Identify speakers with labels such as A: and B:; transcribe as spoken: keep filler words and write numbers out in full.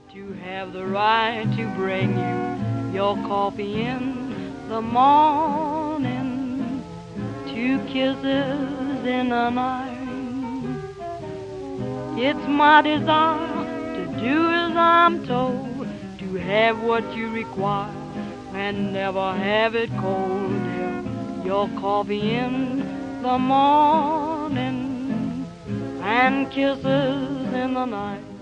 A: to have the right to bring you your coffee in the morning, two kisses in the night. It's my desire to do as I'm told, to have what you require and never have it cold. Dear, your coffee in the morning and kisses in the night.